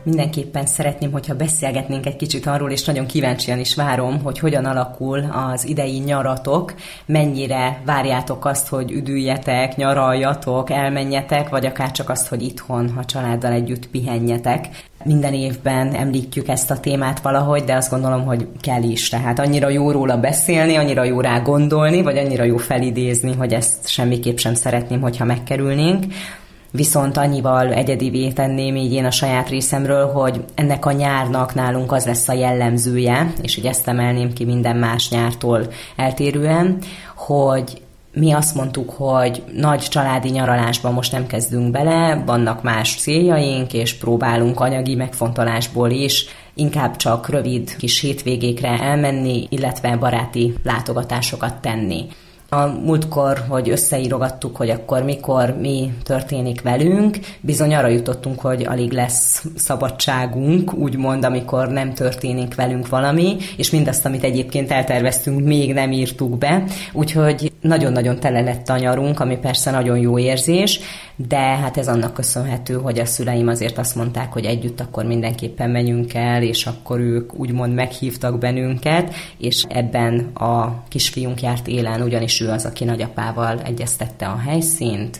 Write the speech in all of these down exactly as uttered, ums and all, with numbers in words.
mindenképpen szeretném, hogyha beszélgetnénk egy kicsit arról, és nagyon kíváncsian is várom, hogy hogyan alakul az idei nyaratok, mennyire várjátok azt, hogy üdüljetek, nyaraljatok, elmenjetek, vagy akár csak azt, hogy itthon, ha családdal együtt pihenjetek. Minden évben említjük ezt a témát valahogy, de azt gondolom, hogy kell is. Tehát annyira jó róla beszélni, annyira jó rá gondolni, vagy annyira jó felidézni, hogy ezt semmiképp sem szeretném, hogyha megkerülnénk. Viszont annyival egyedivé tenném így én a saját részemről, hogy ennek a nyárnak nálunk az lesz a jellemzője, és így ezt emelném ki minden más nyártól eltérően, hogy mi azt mondtuk, hogy nagy családi nyaralásban most nem kezdünk bele, vannak más céljaink, és próbálunk anyagi megfontolásból is inkább csak rövid kis hétvégékre elmenni, illetve baráti látogatásokat tenni. A múltkor, hogy összeírogattuk, hogy akkor mikor mi történik velünk, bizony arra jutottunk, hogy alig lesz szabadságunk, úgymond, amikor nem történik velünk valami, és mindazt, amit egyébként elterveztünk, még nem írtuk be, úgyhogy nagyon-nagyon tele lett a nyarunk, ami persze nagyon jó érzés, de hát ez annak köszönhető, hogy a szüleim azért azt mondták, hogy együtt akkor mindenképpen menjünk el, és akkor ők úgymond meghívtak bennünket, és ebben a kisfiunk járt élen, ugyanis ő az, aki nagyapával egyeztette a helyszínt,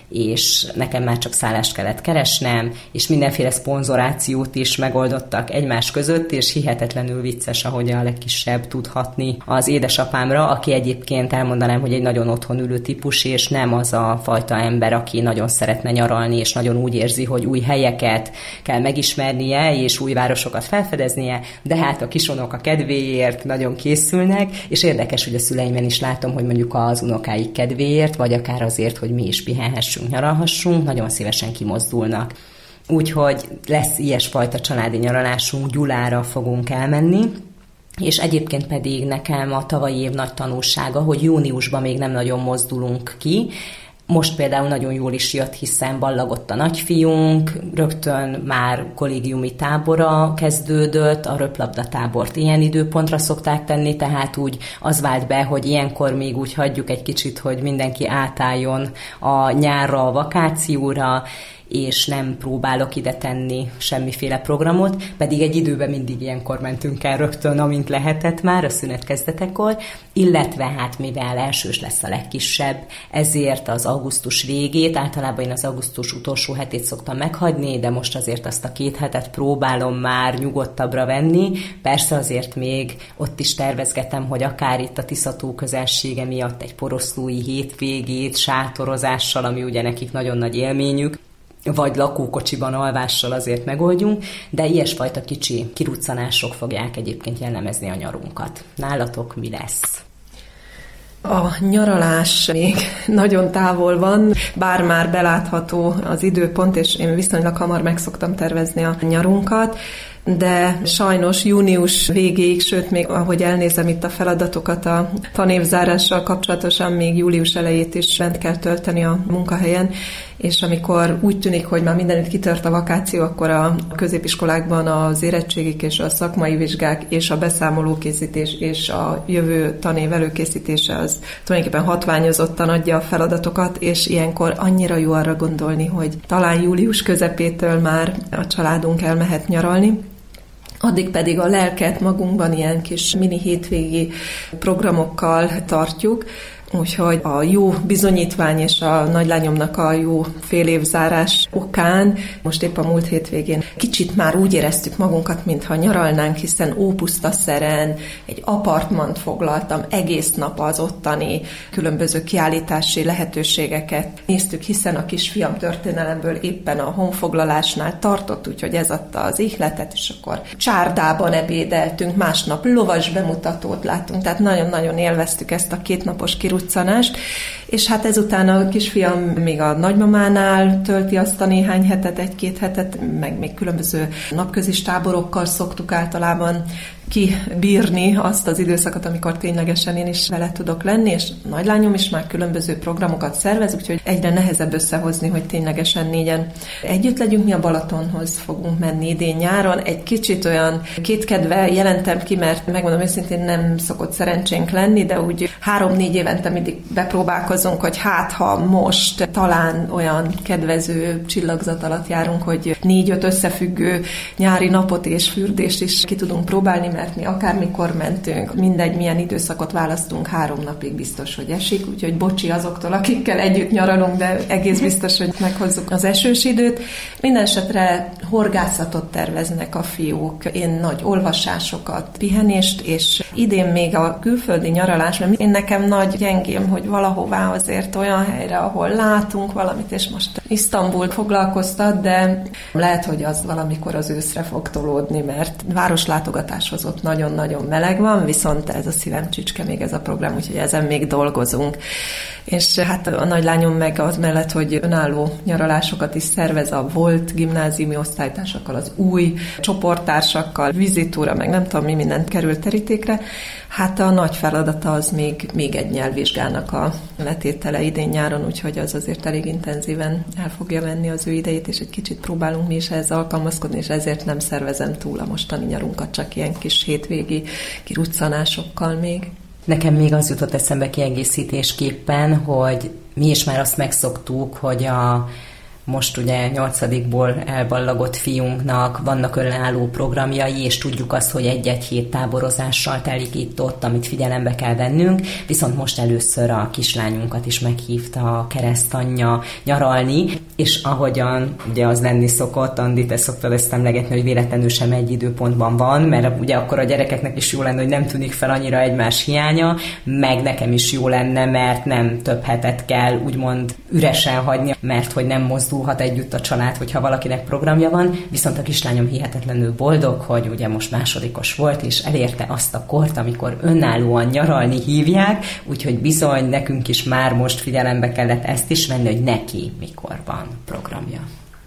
és nekem már csak szállást kellett keresnem, és mindenféle szponzorációt is megoldottak egymás között, és hihetetlenül vicces, ahogy a legkisebb tud hatni az édesapámra, aki egyébként elmondanám, hogy egy nagyon otthon ülő típus, és nem az a fajta ember, aki nagyon szeretne nyaralni, és nagyon úgy érzi, hogy új helyeket kell megismernie, és új városokat felfedeznie, de hát a kisonok a kedvéért nagyon készülnek, és érdekes, hogy a szüleimen is látom, hogy mondjuk az unokáik kedvéért, vagy akár azért, hogy mi is pihenhessünk, nyaralhassunk, nagyon szívesen kimozdulnak. Úgyhogy lesz ilyesfajta családi nyaralásunk, Gyulára fogunk elmenni, és egyébként pedig nekem a tavalyi év nagy tanulsága, hogy júniusban még nem nagyon mozdulunk ki. Most például nagyon jól is jött, hiszen ballagott a nagyfiunk, rögtön már kollégiumi tábora kezdődött, a röplabda tábort ilyen időpontra szokták tenni, tehát úgy az vált be, hogy ilyenkor még úgy hagyjuk egy kicsit, hogy mindenki átálljon a nyárra, a vakációra, és nem próbálok ide tenni semmiféle programot, pedig egy időben mindig ilyenkor mentünk el rögtön, amint lehetett már a szünet kezdetekor, illetve hát mivel elsős lesz a legkisebb, ezért az augusztus végét, általában én az augusztus utolsó hetét szoktam meghagyni, de most azért azt a két hetet próbálom már nyugodtabbra venni, persze azért még ott is tervezgetem, hogy akár itt a Tisza-tó közelsége miatt egy poroszlói hétvégét sátorozással, ami ugye nekik nagyon nagy élményük, vagy lakókocsiban alvással azért megoldjunk, de ilyesfajta kicsi kiruccanások fogják egyébként jellemezni a nyarunkat. Nálatok mi lesz? A nyaralás még nagyon távol van, bár már belátható az időpont, és én viszonylag hamar meg szoktam tervezni a nyarunkat, de sajnos június végéig, sőt még ahogy elnézem itt a feladatokat a tanévzárással kapcsolatosan, még július elejét is bent kell tölteni a munkahelyen, és amikor úgy tűnik, hogy már mindenütt kitört a vakáció, akkor a középiskolákban az érettségik és a szakmai vizsgák és a beszámolókészítés és a jövő tanév előkészítése az tulajdonképpen hatványozottan adja a feladatokat, és ilyenkor annyira jó arra gondolni, hogy talán július közepétől már a családunk elmehet nyaralni. Addig pedig a lelket magunkban ilyen kis mini hétvégi programokkal tartjuk, úgyhogy a jó bizonyítvány és a nagylányomnak a jó fél évzárás okán most épp a múlt hétvégén kicsit már úgy éreztük magunkat, mintha nyaralnánk, hiszen Ópusztaszeren egy apartmant foglaltam, egész nap az ottani különböző kiállítási lehetőségeket néztük, hiszen a kisfiam történelemből éppen a honfoglalásnál tartott, úgyhogy ez adta az ihletet, és akkor csárdában ebédeltünk, másnap lovas bemutatót láttunk, tehát nagyon-nagyon élveztük ezt a kétnapos kiruccanást, és hát ezután a kisfiam még a nagymamánál tölti azt a néhány hetet, egy-két hetet, meg még különböző napközis táborokkal szoktuk általában kibírni azt az időszakot, amikor ténylegesen én is vele tudok lenni, és a nagylányom is már különböző programokat szervez, úgyhogy egyre nehezebb összehozni, hogy ténylegesen négyen együtt legyünk. Mi a Balatonhoz fogunk menni idén nyáron. Egy kicsit olyan kétkedve jelentem ki, mert megmondom őszintén nem szokott szerencsénk lenni, de úgy három-négy évente mindig bepróbálkozunk gondolkozunk, hogy hát ha most talán olyan kedvező csillagzat alatt járunk, hogy négy-öt összefüggő nyári napot és fürdést is ki tudunk próbálni, mert mi akármikor mentünk, mindegy milyen időszakot választunk, három napig biztos, hogy esik, úgyhogy bocsi azoktól, akikkel együtt nyaralunk, de egész biztos, hogy meghozzuk az esős időt. Mindenesetre horgászatot terveznek a fiúk, én nagy olvasásokat, pihenést, és idén még a külföldi nyaralás, mert én nekem nagy gyengém, hogy valahová azért olyan helyre, ahol látunk valamit, és most Isztambul foglalkoztat, de lehet, hogy az valamikor az őszre fog tolódni, mert városlátogatáshoz ott nagyon-nagyon meleg van, viszont ez a szívem csücske még ez a program, úgyhogy ezen még dolgozunk. És hát a nagylányom meg az mellett, hogy önálló nyaralásokat is szervez a volt gimnáziumi osztálytársakkal, az új csoporttársakkal, vizitúra, meg nem tudom mi mindent került terítékre. Hát a nagy feladata az még, még egy nyelvvizsgának a letétele idén nyáron, úgyhogy az azért elég intenzíven el fogja venni az ő idejét, és egy kicsit próbálunk mi is ehhez alkalmazkodni, és ezért nem szervezem túl a mostani nyarunkat, csak ilyen kis hétvégi kiruccanásokkal még. Nekem még az jutott eszembe kiegészítésképpen, hogy mi is már azt megszoktuk, hogy a most ugye nyolcadikból elballagott fiunknak vannak önálló programjai, és tudjuk azt, hogy egy-egy hét táborozással telik itt-ott, amit figyelembe kell vennünk, viszont most először a kislányunkat is meghívta a keresztanyja nyaralni, és ahogyan ugye az lenni szokott, Andi, te szoktad ezt emlegetni, hogy véletlenül sem egy időpontban van, mert ugye akkor a gyerekeknek is jó lenne, hogy nem tűnik fel annyira egymás hiánya, meg nekem is jó lenne, mert nem több hetet kell úgymond üresen hagyni, mert hogy nem mozdulhat együtt a család, hogyha valakinek programja van, viszont a kislányom hihetetlenül boldog, hogy ugye most másodikos volt, és elérte azt a kort, amikor önállóan nyaralni hívják, úgyhogy bizony nekünk is már most figyelembe kellett ezt is venni, hogy neki mikor van programja.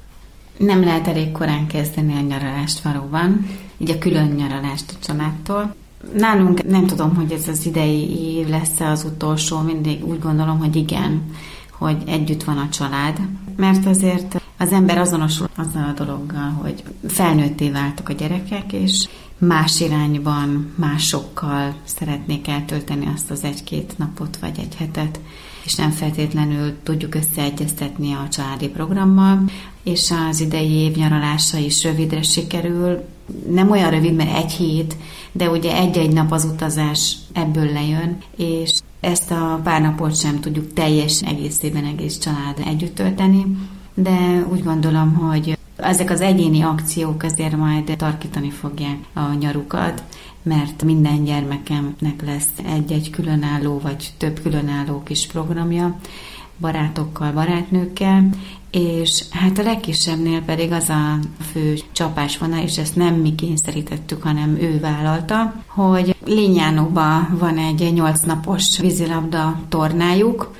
Nem lehet elég korán kezdeni a nyaralást valóban, így a külön nyaralást a családtól. Nálunk nem tudom, hogy ez az idei év lesz az utolsó, mindig úgy gondolom, hogy igen, hogy együtt van a család, mert azért az ember azonosul azzal a dologgal, hogy felnőtté váltak a gyerekek, és más irányban, másokkal szeretnék eltölteni azt az egy-két napot, vagy egy hetet, és nem feltétlenül tudjuk összeegyeztetni a családi programmal, és az idei év nyaralása is rövidre sikerül. Nem olyan rövid, mert egy hét, de ugye egy-egy nap az utazás ebből lejön, és ezt a pár napot sem tudjuk teljes egészében egész család együtt tölteni, de úgy gondolom, hogy ezek az egyéni akciók azért majd tarkítani fogják a nyarukat, mert minden gyermekemnek lesz egy-egy különálló, vagy több különálló kis programja, barátokkal, barátnőkkel, és hát a legkisebbnél pedig az a fő csapásvonal, és ezt nem mi kényszerítettük, hanem ő vállalta, hogy Lényánóban van egy nyolc napos vízilabda tornájuk,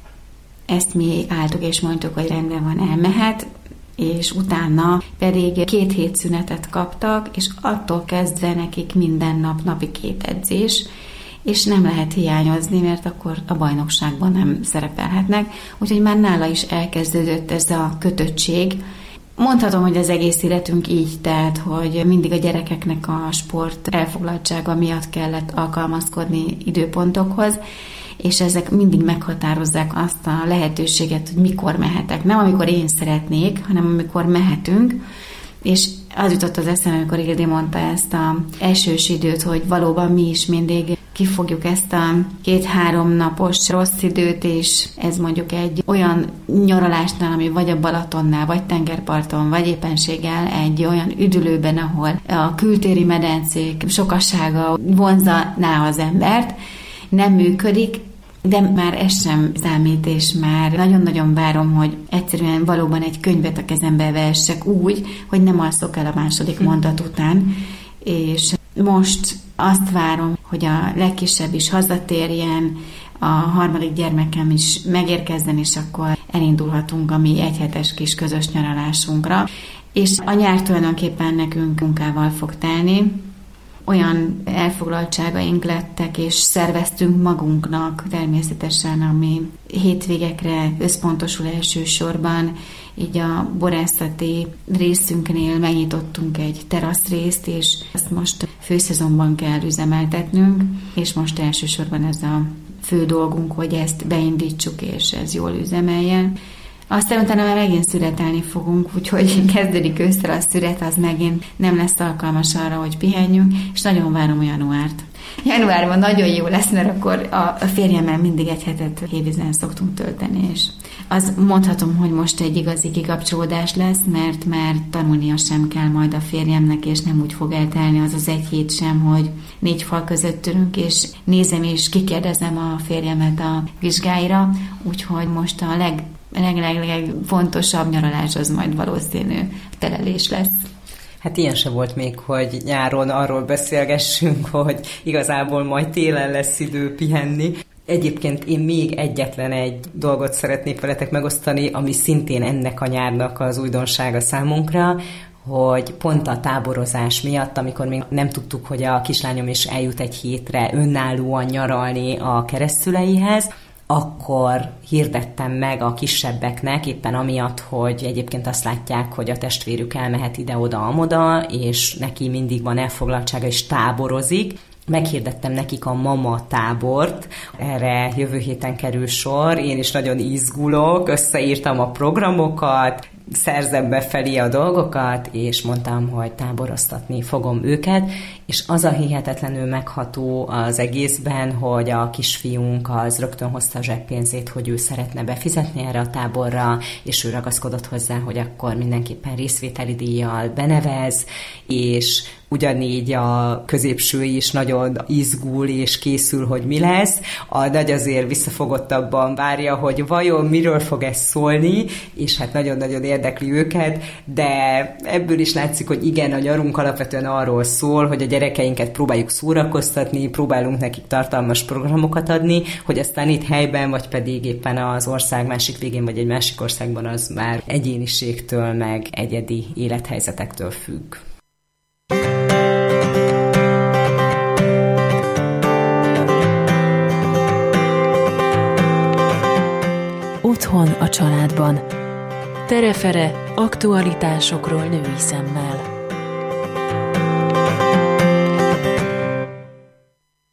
ezt mi álltuk és mondtuk, hogy rendben van, elmehet, és utána pedig két hét szünetet kaptak, és attól kezdve nekik minden nap napi két edzés, és nem lehet hiányozni, mert akkor a bajnokságban nem szerepelhetnek. Úgyhogy már nála is elkezdődött ez a kötöttség. Mondhatom, hogy az egész életünk így, tehát, hogy mindig a gyerekeknek a sport elfoglaltsága miatt kellett alkalmazkodni időpontokhoz, és ezek mindig meghatározzák azt a lehetőséget, hogy mikor mehetek. Nem amikor én szeretnék, hanem amikor mehetünk, és az jutott az eszembe, amikor Ildi mondta ezt az esős időt, hogy valóban mi is mindig kifogjuk ezt a két-három napos rossz időt, és ez mondjuk egy olyan nyaralásnál, ami vagy a Balatonnál, vagy tengerparton, vagy éppenséggel egy olyan üdülőben, ahol a kültéri medencék sokassága vonzaná az embert, nem működik, de már ez sem számít, és már nagyon-nagyon várom, hogy egyszerűen valóban egy könyvet a kezembe vessek úgy, hogy nem alszok el a második mondat után, és most azt várom, hogy a legkisebb is hazatérjen, a harmadik gyermekem is megérkezzen, és akkor elindulhatunk a mi egyhetes kis közös nyaralásunkra. És a nyár tulajdonképpen nekünk munkával fog telni, olyan elfoglaltságaink lettek, és szerveztünk magunknak természetesen, ami hétvégekre összpontosul elsősorban. Így a borászati részünknél megnyitottunk egy teraszrészt, és ezt most főszezonban kell üzemeltetnünk, és most elsősorban ez a fő dolgunk, hogy ezt beindítsuk, és ez jól üzemeljen. Aztán utána már megint szüretelni fogunk, úgyhogy kezdődik ősszel a szüret, az megint nem lesz alkalmas arra, hogy pihenjünk, és nagyon várom a januárt. Januárban nagyon jó lesz, mert akkor a férjemmel mindig egy hetet hévízen szoktunk tölteni, és az mondhatom, hogy most egy igazi kikapcsolódás lesz, mert már tanulnia sem kell majd a férjemnek, és nem úgy fog eltelni az az egy hét sem, hogy négy fal között ülünk, és nézem és kikérdezem a férjemet a vizsgáira, úgyhogy most a leg legfontosabb nyaralás az majd valószínű telelés lesz. Hát ilyen se volt még, hogy nyáron arról beszélgessünk, hogy igazából majd télen lesz idő pihenni. Egyébként én még egyetlen egy dolgot szeretnék veletek megosztani, ami szintén ennek a nyárnak az újdonsága számunkra, hogy pont a táborozás miatt, amikor még nem tudtuk, hogy a kislányom is eljut egy hétre önállóan nyaralni a keresztszüleihez, akkor hirdettem meg a kisebbeknek, éppen amiatt, hogy egyébként azt látják, hogy a testvérük elmehet ide-oda-amoda, és neki mindig van elfoglaltsága, és táborozik. Meghirdettem nekik a mama tábort, erre jövő héten kerül sor, én is nagyon izgulok, összeírtam a programokat, szerzem befelé a dolgokat, és mondtam, hogy táboroztatni fogom őket, és az a hihetetlenül megható az egészben, hogy a kisfiunk az rögtön hozta a zseppénzét, hogy ő szeretne befizetni erre a táborra, és ő ragaszkodott hozzá, hogy akkor mindenképpen részvételi díjjal benevez, és ugyanígy a középső is nagyon izgul és készül, hogy mi lesz. A nagy azért visszafogottabban várja, hogy vajon miről fog ez szólni, és hát nagyon-nagyon érdekli őket, de ebből is látszik, hogy igen, a nyarunk alapvetően arról szól, hogy a gyerekeinket próbáljuk szórakoztatni, próbálunk nekik tartalmas programokat adni, hogy aztán itt helyben, vagy pedig éppen az ország másik végén, vagy egy másik országban az már egyéniségtől, meg egyedi élethelyzetektől függ. Otthon a családban. Tere-fere aktualitásokról női szemmel.